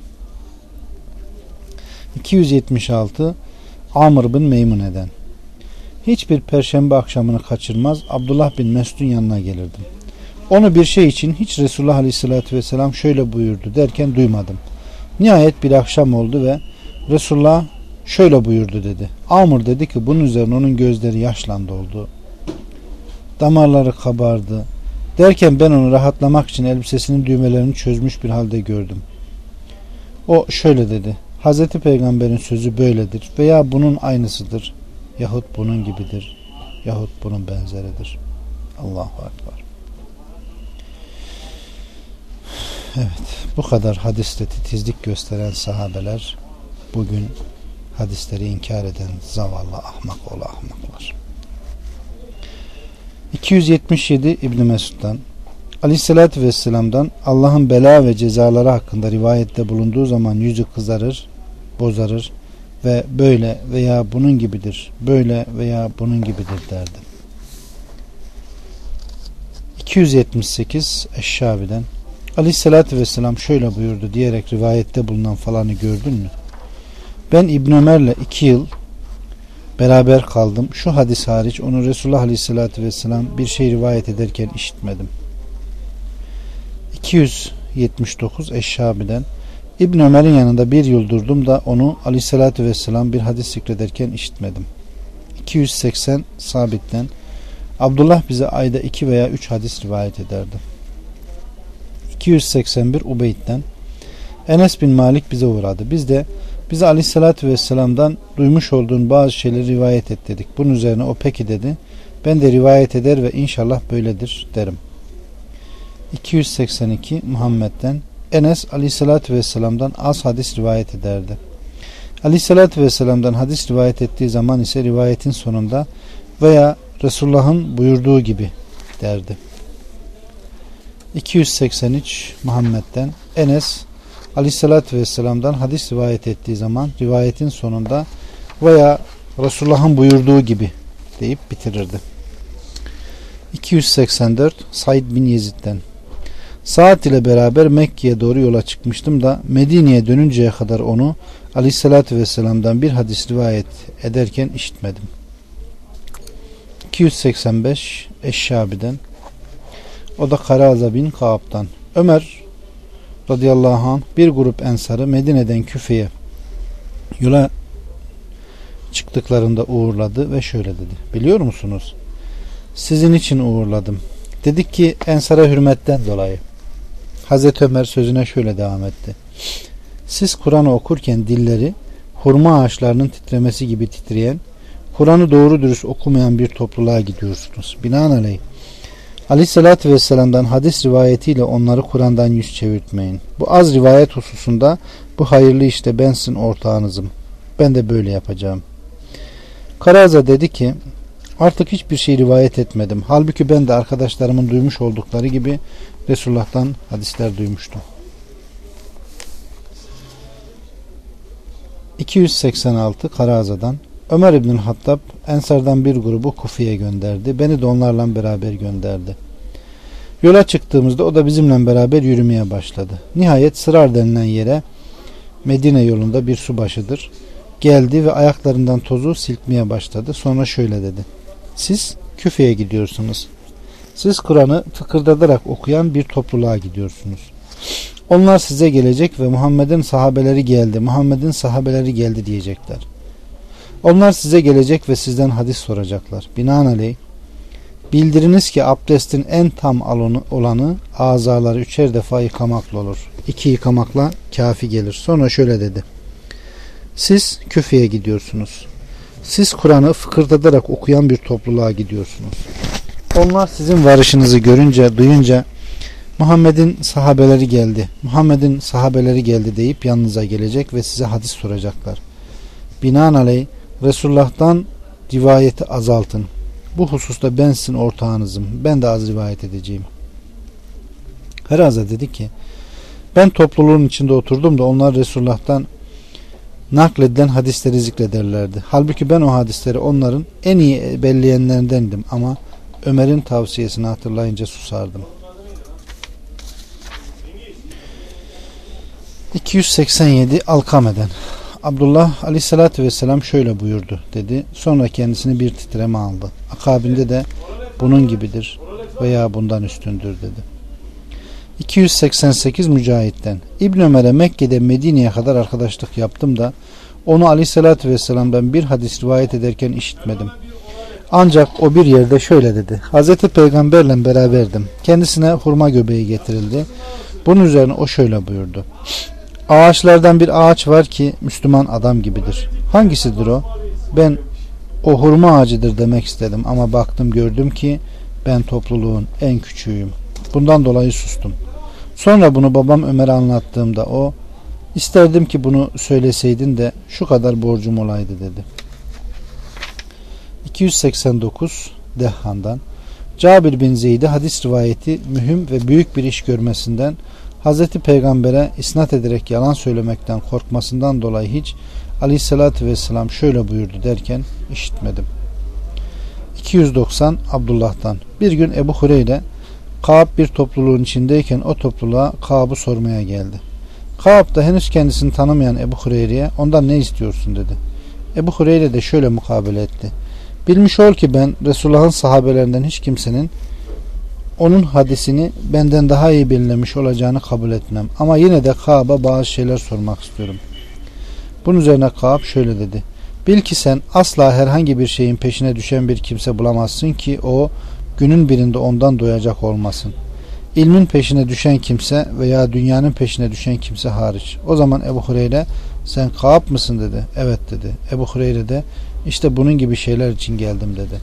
Speaker 1: iki yüz yetmiş altı Amr bin Meymune'den hiçbir perşembe akşamını kaçırmaz, Abdullah bin Mesud'un yanına gelirdim. Onu bir şey için hiç Resulullah Aleyhisselatü Vesselam şöyle buyurdu derken duymadım. Nihayet bir akşam oldu ve Resulullah şöyle buyurdu dedi. Amr dedi ki bunun üzerine onun gözleri yaşla doldu. Damarları kabardı. Derken ben onu rahatlamak için elbisesinin düğmelerini çözmüş bir halde gördüm. O şöyle dedi. Hazreti Peygamber'in sözü böyledir veya bunun aynısıdır yahut bunun gibidir yahut bunun benzeridir. Allahu Ekber. Evet, bu kadar hadiste titizlik gösteren sahabeler bugün hadisleri inkar eden zavallı ahmak oğlu ahmaklar. iki yüz yetmiş yedi İbn Mesud'dan Aleyhisselatü Vesselam'dan Allah'ın bela ve cezaları hakkında rivayette bulunduğu zaman yüzü kızarır, bozarır ve böyle veya bunun gibidir, böyle veya bunun gibidir derdi. iki yüz yetmiş sekiz Eşşabi'den Aleyhisselatü Vesselam şöyle buyurdu diyerek rivayette bulunan falanı gördün mü? Ben İbn Ömer'le iki yıl beraber kaldım. Şu hadis hariç onu Resulullah Aleyhisselatü Vesselam bir şey rivayet ederken işitmedim. iki yüz yetmiş dokuz Eşşabi'den İbn Ömer'in yanında bir yıl durdum da onu Aleyhisselatü Vesselam bir hadis zikrederken işitmedim. iki yüz seksen Sabit'ten Abdullah bize ayda iki veya üç hadis rivayet ederdi. iki yüz seksen bir Ubeyd'den Enes bin Malik bize uğradı. Biz de bize Aleyhisselatü Vesselam'dan duymuş olduğun bazı şeyleri rivayet et dedik. Bunun üzerine o peki dedi. Ben de rivayet eder ve inşallah böyledir derim. iki yüz seksen iki Muhammed'den Enes Aleyhisselatü Vesselam'dan az hadis rivayet ederdi. Aleyhisselatü Vesselam'dan hadis rivayet ettiği zaman ise rivayetin sonunda veya Resulullah'ın buyurduğu gibi derdi. iki yüz seksen üç Muhammed'den Enes Aleyhisselatü Vesselam'dan hadis rivayet ettiği zaman rivayetin sonunda veya Resulullah'ın buyurduğu gibi deyip bitirirdi. iki yüz seksen dört Said bin Yezid'den Saat ile beraber Mekke'ye doğru yola çıkmıştım da Medine'ye dönünceye kadar onu Aleyhisselatü Vesselam'dan bir hadis rivayet ederken işitmedim. iki yüz seksen beş Eşşabi'den o da Karaza bin Kaab'dan Ömer radıyallahu anh bir grup ensarı Medine'den Küfe'ye yola çıktıklarında uğurladı ve şöyle dedi. Biliyor musunuz? Sizin için uğurladım. Dedik ki ensara hürmetten dolayı. Hazreti Ömer sözüne şöyle devam etti. Siz Kur'an'ı okurken dilleri hurma ağaçlarının titremesi gibi titreyen, Kur'an'ı doğru dürüst okumayan bir topluluğa gidiyorsunuz. Binaenaleyh Aleyhisselatü Vesselam'dan hadis rivayetiyle onları Kur'an'dan yüz çevirtmeyin. Bu az rivayet hususunda bu hayırlı işte ben sizin ortağınızım. Ben de böyle yapacağım. Karaza dedi ki artık hiçbir şey rivayet etmedim. Halbuki ben de arkadaşlarımın duymuş oldukları gibi Resulullah'tan hadisler duymuştum. iki yüz seksen altı Karaza'dan Ömer İbnül Hattab Ensar'dan bir grubu Kufe'ye gönderdi. Beni de onlarla beraber gönderdi. Yola çıktığımızda o da bizimle beraber yürümeye başladı. Nihayet Sırar denilen yere Medine yolunda bir subaşıdır. Geldi ve ayaklarından tozu silkmeye başladı. Sonra şöyle dedi. Siz Küfe'ye gidiyorsunuz. Siz Kur'an'ı tıkırdatarak okuyan bir topluluğa gidiyorsunuz. Onlar size gelecek ve Muhammed'in sahabeleri geldi, Muhammed'in sahabeleri geldi diyecekler. Onlar size gelecek ve sizden hadis soracaklar. Binaenaleyh bildiriniz ki abdestin en tam olanı azaları üçer defa yıkamakla olur. İki yıkamakla kafi gelir. Sonra şöyle dedi. Siz Küfe'ye gidiyorsunuz. Siz Kur'an'ı fıkırdatarak okuyan bir topluluğa gidiyorsunuz. Onlar sizin varışınızı görünce, duyunca Muhammed'in sahabeleri geldi, Muhammed'in sahabeleri geldi deyip yanınıza gelecek ve size hadis soracaklar. Binaenaleyh Resulullah'tan rivayeti azaltın. Bu hususta ben sizin ortağınızım. Ben de az rivayet edeceğim. Heraza dedi ki, ben topluluğun içinde oturdum da onlar Resulullah'tan nakledilen hadisleri zikrederlerdi. Halbuki ben o hadisleri onların en iyi belleyenlerindendim ama Ömer'in tavsiyesini hatırlayınca susardım. iki yüz seksen yedi Alkame'den Abdullah aleyhissalatü vesselam şöyle buyurdu dedi. Sonra kendisini bir titreme aldı. Akabinde de bunun gibidir veya bundan üstündür dedi. iki yüz seksen sekiz Mücahit'ten İbn Ömer'e Mekke'de Medine'ye kadar arkadaşlık yaptım da onu aleyhissalatü vesselam'dan bir hadis rivayet ederken işitmedim. Ancak o bir yerde şöyle dedi. Hazreti Peygamberle beraberdim. Kendisine hurma göbeği getirildi. Bunun üzerine o şöyle buyurdu. Ağaçlardan bir ağaç var ki Müslüman adam gibidir. Hangisidir o? Ben o hurma ağacıdır demek istedim ama baktım gördüm ki ben topluluğun en küçüğüyüm. Bundan dolayı sustum. Sonra bunu babam Ömer'e anlattığımda o, isterdim ki bunu söyleseydin de şu kadar borcum olaydı dedi. iki yüz seksen dokuz Dehhan'dan Cabir bin Zeyd'e hadis rivayeti mühim ve büyük bir iş görmesinden, Hazreti Peygamber'e isnat ederek yalan söylemekten korkmasından dolayı hiç aleyhissalatü vesselam şöyle buyurdu derken işitmedim. iki yüz doksan Abdullah'tan bir gün Ebu Hureyre Kâb bir topluluğun içindeyken o topluluğa Kâb'ı sormaya geldi. Kâb da henüz kendisini tanımayan Ebu Hureyre'ye ondan ne istiyorsun dedi. Ebu Hureyre de şöyle mukabele etti. Bilmiş ol ki ben Resulullah'ın sahabelerinden hiç kimsenin onun hadisini benden daha iyi bilinmiş olacağını kabul etmem. Ama yine de Kâb'a bazı şeyler sormak istiyorum. Bunun üzerine Kâb şöyle dedi. Bil ki sen asla herhangi bir şeyin peşine düşen bir kimse bulamazsın ki o günün birinde ondan doyacak olmasın. İlmin peşine düşen kimse veya dünyanın peşine düşen kimse hariç. O zaman Ebu Hureyre sen Kâb mısın dedi. Evet dedi. Ebu Hureyre de işte bunun gibi şeyler için geldim dedi.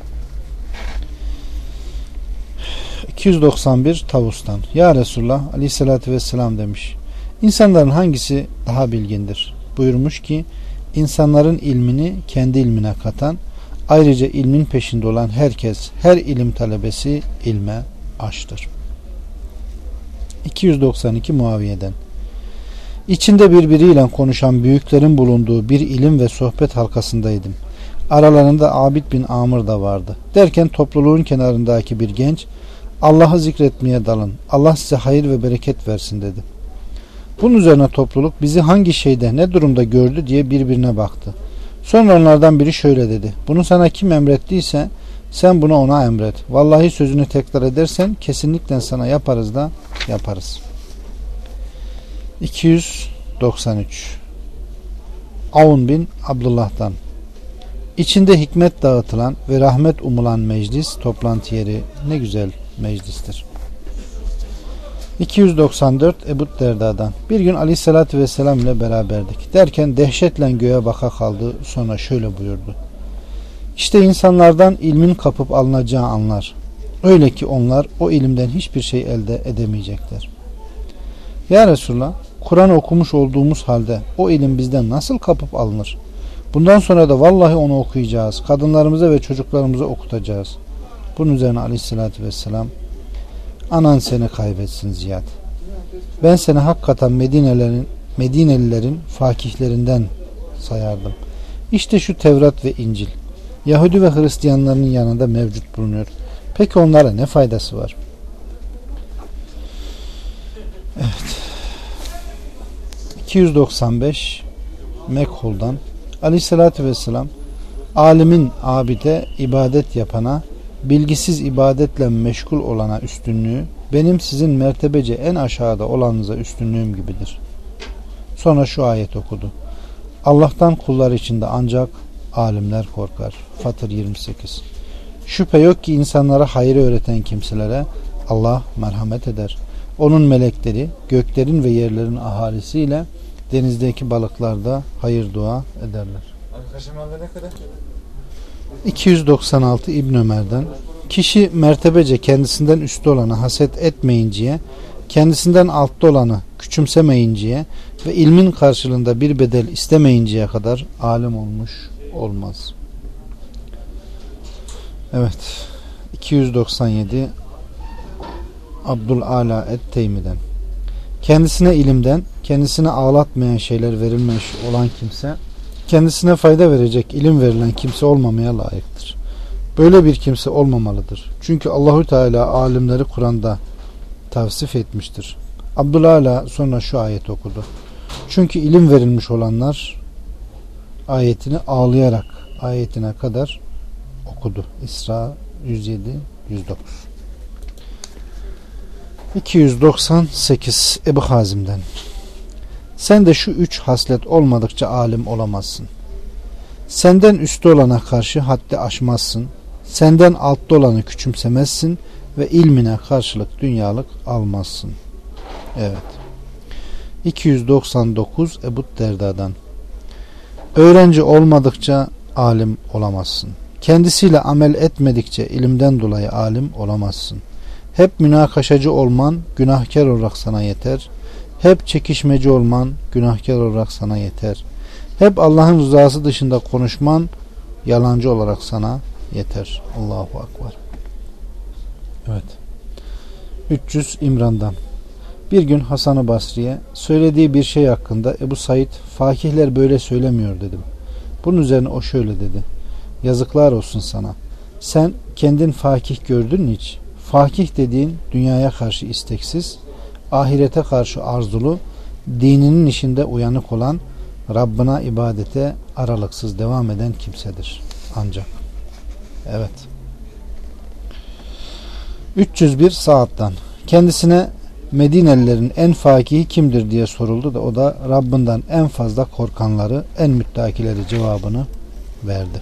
Speaker 1: iki yüz doksan bir Tavus'tan Ya Resulullah aleyhissalatü vesselam demiş. İnsanların hangisi daha bilgindir? Buyurmuş ki insanların ilmini kendi ilmine katan, ayrıca ilmin peşinde olan herkes, her ilim talebesi ilme açtır. iki yüz doksan iki Muaviye'den İçinde birbiriyle konuşan büyüklerin bulunduğu bir ilim ve sohbet halkasındaydım. Aralarında Abid bin Amr da vardı. Derken topluluğun kenarındaki bir genç Allah'ı zikretmeye dalın. Allah size hayır ve bereket versin dedi. Bunun üzerine topluluk bizi hangi şeyde ne durumda gördü diye birbirine baktı. Sonra onlardan biri şöyle dedi. Bunu sana kim emrettiyse sen bunu ona emret. Vallahi sözünü tekrar edersen kesinlikle sana yaparız da yaparız. iki yüz doksan üç Avun bin Abdullah'tan İçinde hikmet dağıtılan ve rahmet umulan meclis, toplantı yeri ne güzel meclistir. iki yüz doksan dört Ebu Derda'dan bir gün aleyhissalatü vesselam ile beraberdik. Derken dehşetle göğe baka kaldı. Sonra şöyle buyurdu. İşte insanlardan ilmin kapıp alınacağı anlar. Öyle ki onlar o ilimden hiçbir şey elde edemeyecekler. Ya Resulullah, Kur'an okumuş olduğumuz halde o ilim bizden nasıl kapıp alınır? Bundan sonra da vallahi onu okuyacağız. Kadınlarımıza ve çocuklarımıza okutacağız. Bunun üzerine aleyhissalatü vesselam anan seni kaybetsin Ziyad. Ben seni hakikaten Medinelilerin, Medinelilerin fakihlerinden sayardım. İşte şu Tevrat ve İncil. Yahudi ve Hristiyanların yanında mevcut bulunuyor. Peki onlara ne faydası var? Evet. iki yüz doksan beş Mekhol'dan aleyhissalatü vesselam alimin abide ibadet yapana, bilgisiz ibadetle meşgul olana üstünlüğü, benim sizin mertebece en aşağıda olanınıza üstünlüğüm gibidir. Sonra şu ayet okudu. Allah'tan kullar içinde ancak alimler korkar. Fatır yirmi sekiz. Şüphe yok ki insanlara hayrı öğreten kimselere Allah merhamet eder. Onun melekleri göklerin ve yerlerin ahalisiyle denizdeki balıklarda hayır dua ederler. iki yüz doksan altı İbn Ömer'den, kişi mertebece kendisinden üstte olanı haset etmeyinceye, kendisinden altta olanı küçümsemeyinceye ve ilmin karşılığında bir bedel istemeyinceye kadar alim olmuş olmaz. Evet. iki yüz doksan yedi Abdülala et-Teymi'den, kendisine ilimden, kendisine ağlatmayan şeyler verilmiş olan kimse, kendisine fayda verecek ilim verilen kimse olmamaya layıktır. Böyle bir kimse olmamalıdır. Çünkü Allahü Teala alimleri Kur'an'da tavsif etmiştir. Abdülala sonra şu ayet okudu. Çünkü ilim verilmiş olanlar ayetini ağlayarak ayetine kadar okudu. İsra yüz yedi yüz dokuz. iki yüz doksan sekiz Ebu Hazim'den, sen de şu üç haslet olmadıkça alim olamazsın. Senden üstte olana karşı haddi aşmazsın. Senden altta olanı küçümsemezsin ve ilmine karşılık dünyalık almazsın. Evet. iki yüz doksan dokuz Ebu Derda'dan, öğrenci olmadıkça alim olamazsın. Kendisiyle amel etmedikçe ilimden dolayı alim olamazsın. Hep münakaşacı olman günahkar olarak sana yeter. Hep çekişmeci olman günahkar olarak sana yeter. Hep Allah'ın rızası dışında konuşman yalancı olarak sana yeter. Allahu Ekber. Evet. üç yüz İmran'dan, bir gün Hasan-ı Basri'ye söylediği bir şey hakkında Ebu Said, fakihler böyle söylemiyor dedim. Bunun üzerine o şöyle dedi. Yazıklar olsun sana. Sen kendin fakih gördün mü hiç? Fakih dediğin dünyaya karşı isteksiz, ahirete karşı arzulu, dininin işinde uyanık olan, Rabbına ibadete aralıksız devam eden kimsedir. Ancak. Evet. üç yüz bir Sa'd'dan, kendisine Medinelilerin en fakihi kimdir diye soruldu da o da Rabbinden en fazla korkanları, en müttakileri cevabını verdi.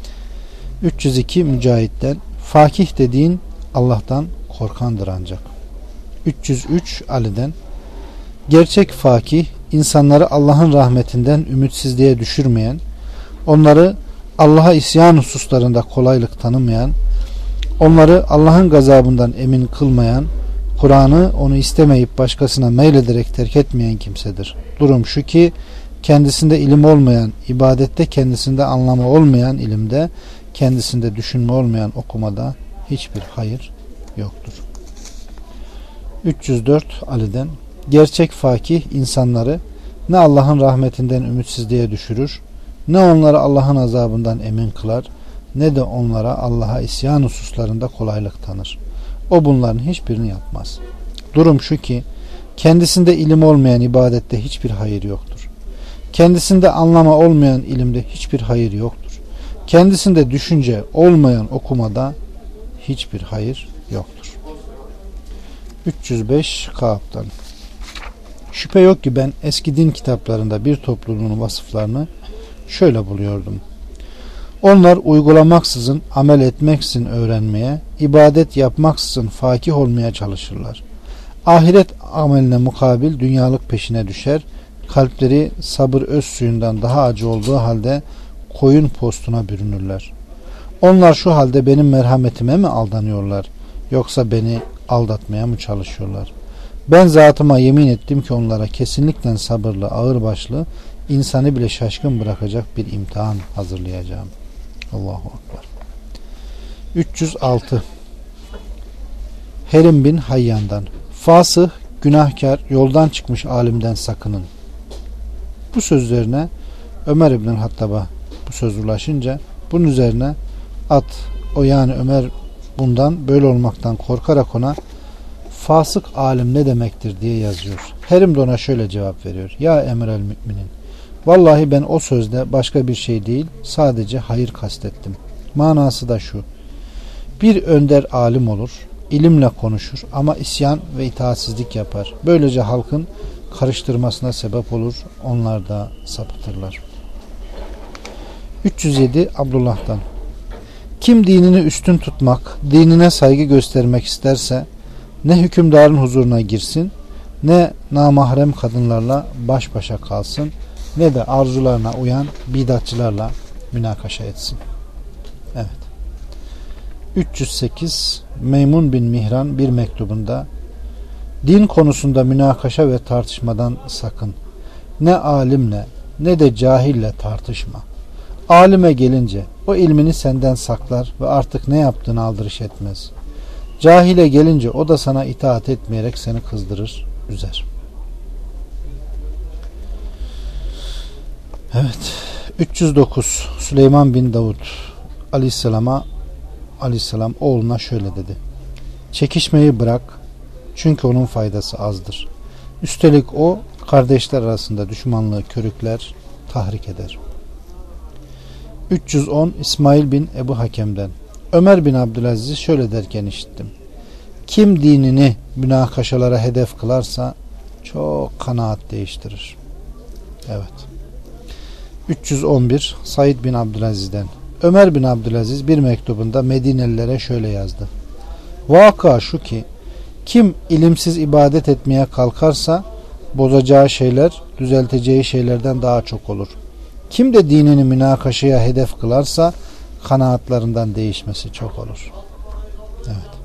Speaker 1: üç yüz iki Mücahit'ten, fakih dediğin Allah'tan korkandır ancak. üç yüz üç Ali'den, gerçek fakih insanları Allah'ın rahmetinden ümitsizliğe düşürmeyen, onları Allah'a isyan hususlarında kolaylık tanımayan, onları Allah'ın gazabından emin kılmayan, Kur'an'ı onu istemeyip başkasına meylederek terk etmeyen kimsedir. Durum şu ki kendisinde ilim olmayan, ibadette kendisinde anlamı olmayan ilimde, kendisinde düşünme olmayan okumada hiçbir hayır yoktur. üç yüz dört Ali'den, gerçek fakih insanları ne Allah'ın rahmetinden ümitsizliğe düşürür, ne onları Allah'ın azabından emin kılar, ne de onlara Allah'a isyan hususlarında kolaylık tanır. O bunların hiçbirini yapmaz. Durum şu ki kendisinde ilim olmayan ibadette hiçbir hayır yoktur. Kendisinde anlama olmayan ilimde hiçbir hayır yoktur. Kendisinde düşünce olmayan okumada hiçbir hayır yoktur. üç yüz beş Kâb'dan, şüphe yok ki ben eski din kitaplarında bir topluluğun vasıflarını şöyle buluyordum. Onlar uygulamaksızın, amel etmeksizin öğrenmeye, ibadet yapmaksızın fakih olmaya çalışırlar. Ahiret ameline mukabil dünyalık peşine düşer, kalpleri sabır öz suyundan daha acı olduğu halde koyun postuna bürünürler. Onlar şu halde benim merhametime mi aldanıyorlar, yoksa beni aldatmaya mı çalışıyorlar? Ben zatıma yemin ettim ki onlara kesinlikle sabırlı, ağırbaşlı, insanı bile şaşkın bırakacak bir imtihan hazırlayacağım. Allahu Ekber. üç yüz altı Herim bin Hayyan'dan, fasıh, günahkar, yoldan çıkmış alimden sakının. Bu sözlerine Ömer İbn Hattab'a bu söz ulaşınca bunun üzerine at, o yani Ömer bundan böyle olmaktan korkarak ona fasık alim ne demektir diye yazıyor. Herim de ona şöyle cevap veriyor. Ya emrel müminin, vallahi ben o sözde başka bir şey değil, sadece hayır kastettim. Manası da şu: bir önder alim olur, ilimle konuşur ama isyan ve itaatsizlik yapar. Böylece halkın karıştırmasına sebep olur. Onlar da sapıtırlar. üç yüz yedi Abdullah'tan. Kim dinini üstün tutmak, dinine saygı göstermek isterse ne hükümdarın huzuruna girsin, ne namahrem kadınlarla baş başa kalsın, ne de arzularına uyan bidatçılarla münakaşa etsin. Evet. üç yüz sekiz Meymun bin Mihran bir mektubunda, din konusunda münakaşa ve tartışmadan sakın. Ne alimle ne de cahille tartışma. Alime gelince o ilmini senden saklar ve artık ne yaptığını aldırış etmez. Cahile gelince o da sana itaat etmeyerek seni kızdırır, üzer. Evet. üç yüz dokuz Süleyman bin Davud Aleyhisselam'a Aleyhisselam oğluna şöyle dedi. Çekişmeyi bırak, çünkü onun faydası azdır. Üstelik o kardeşler arasında düşmanlığı körükler, tahrik eder. üç yüz on İsmail bin Ebu Hakem'den. Ömer bin Abdülaziz şöyle derken işittim. Kim dinini münakaşalara hedef kılarsa çok kanaat değiştirir. Evet. üç yüz on bir Said bin Abdülaziz'den. Ömer bin Abdülaziz bir mektubunda Medinelilere şöyle yazdı. Vaka şu ki kim ilimsiz ibadet etmeye kalkarsa bozacağı şeyler düzelteceği şeylerden daha çok olur. Kim de dinini münakaşaya hedef kılarsa kanaatlarından değişmesi çok olur. Evet.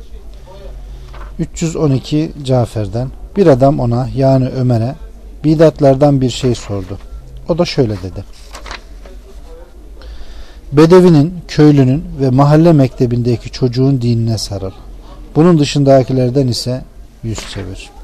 Speaker 1: üç yüz on iki Cafer'den. Bir adam ona, yani Ömer'e bidatlardan bir şey sordu. O da şöyle dedi. Bedevinin, köylünün ve mahalle mektebindeki çocuğun dinine sarıl. Bunun dışındakilerden ise yüz çevir.